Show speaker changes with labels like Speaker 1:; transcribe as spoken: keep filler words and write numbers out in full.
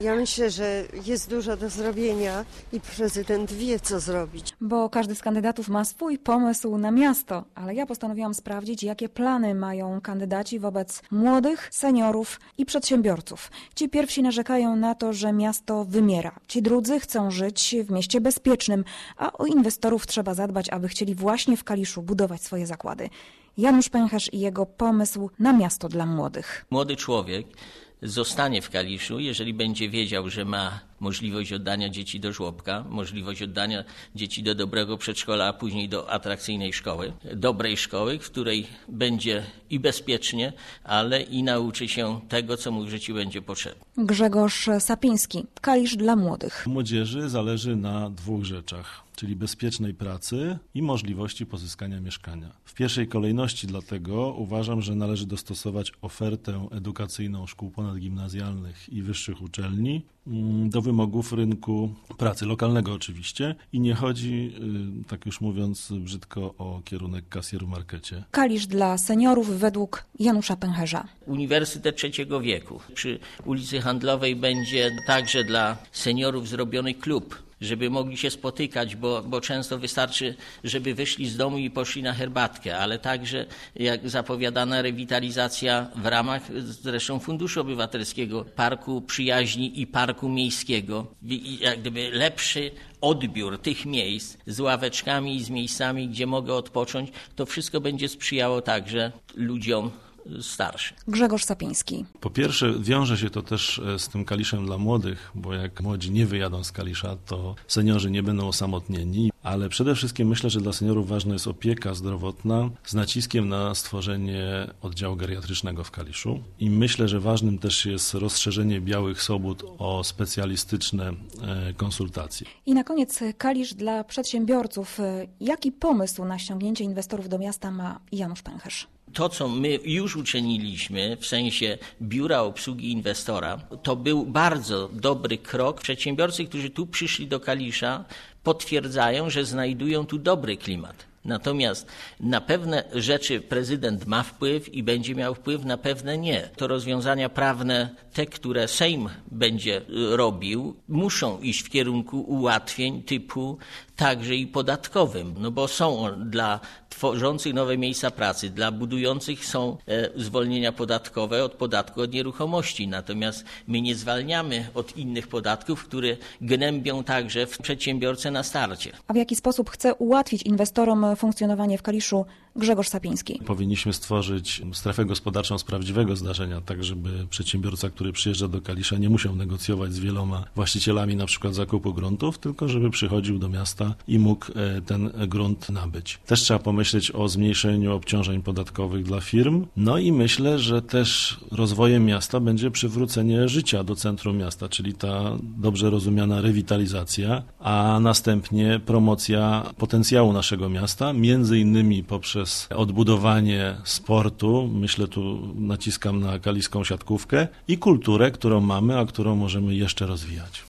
Speaker 1: Ja myślę, że jest dużo do zrobienia i prezydent wie, co zrobić.
Speaker 2: Bo każdy z kandydatów ma swój pomysł na miasto, ale ja postanowiłam sprawdzić, jakie plany mają kandydaci wobec młodych, seniorów i przedsiębiorców. Ci pierwsi narzekają na to, że miasto wymiera. Ci drudzy chcą żyć w mieście bezpiecznym, a o inwestorów trzeba zadbać, aby chcieli właśnie w Kaliszu budować swoje zakłady. Janusz Pęcherz i jego pomysł na miasto dla młodych.
Speaker 3: Młody człowiek zostanie w Kaliszu, jeżeli będzie wiedział, że ma możliwość oddania dzieci do żłobka, możliwość oddania dzieci do dobrego przedszkola, a później do atrakcyjnej szkoły, dobrej szkoły, w której będzie i bezpiecznie, ale i nauczy się tego, co mu w życiu będzie potrzebne.
Speaker 2: Grzegorz Sapiński, Kalisz dla młodych.
Speaker 4: Młodzieży zależy na dwóch rzeczach, czyli bezpiecznej pracy i możliwości pozyskania mieszkania. W pierwszej kolejności dlatego uważam, że należy dostosować ofertę edukacyjną szkół ponadgimnazjalnych i wyższych uczelni do wymogów rynku pracy, lokalnego oczywiście. I nie chodzi, tak już mówiąc brzydko, o kierunek kasjeru-markecie.
Speaker 2: Kalisz dla seniorów według Janusza Pęcherza.
Speaker 3: Uniwersytet trzeciego wieku. Przy ulicy Handlowej będzie także dla seniorów zrobiony klub, żeby mogli się spotykać, bo, bo często wystarczy, żeby wyszli z domu i poszli na herbatkę, ale także jak zapowiadana rewitalizacja w ramach zresztą Funduszu Obywatelskiego, Parku Przyjaźni i Parku Miejskiego. I jak gdyby lepszy odbiór tych miejsc z ławeczkami i z miejscami, gdzie mogę odpocząć, to wszystko będzie sprzyjało także ludziom starszy.
Speaker 2: Grzegorz Sapiński.
Speaker 4: Po pierwsze, wiąże się to też z tym Kaliszem dla młodych, bo jak młodzi nie wyjadą z Kalisza, to seniorzy nie będą osamotnieni, ale przede wszystkim myślę, że dla seniorów ważna jest opieka zdrowotna z naciskiem na stworzenie oddziału geriatrycznego w Kaliszu i myślę, że ważnym też jest rozszerzenie Białych Sobót o specjalistyczne konsultacje.
Speaker 2: I na koniec Kalisz dla przedsiębiorców. Jaki pomysł na ściągnięcie inwestorów do miasta ma Janusz Pęcherz?
Speaker 3: To, co my już uczyniliśmy w sensie biura obsługi inwestora, to był bardzo dobry krok. Przedsiębiorcy, którzy tu przyszli do Kalisza, potwierdzają, że znajdują tu dobry klimat. Natomiast na pewne rzeczy prezydent ma wpływ i będzie miał wpływ, na pewne nie. To rozwiązania prawne, te, które Sejm będzie robił, muszą iść w kierunku ułatwień typu także i podatkowym, no bo są dla tworzących nowe miejsca pracy, dla budujących są e, zwolnienia podatkowe od podatku od nieruchomości. Natomiast my nie zwalniamy od innych podatków, które gnębią także w przedsiębiorcę na starcie.
Speaker 2: A w jaki sposób chce ułatwić inwestorom funkcjonowanie w Kaliszu Grzegorz Sapiński?
Speaker 4: Powinniśmy stworzyć strefę gospodarczą z prawdziwego zdarzenia, tak żeby przedsiębiorca, który przyjeżdża do Kalisza, nie musiał negocjować z wieloma właścicielami na przykład zakupu gruntów, tylko żeby przychodził do miasta i mógł ten grunt nabyć. Też trzeba pomyśleć o zmniejszeniu obciążeń podatkowych dla firm. No i myślę, że też rozwojem miasta będzie przywrócenie życia do centrum miasta, czyli ta dobrze rozumiana rewitalizacja, a następnie promocja potencjału naszego miasta, między innymi poprzez odbudowanie sportu, myślę tu naciskam na kaliską siatkówkę i kulturę, którą mamy, a którą możemy jeszcze rozwijać.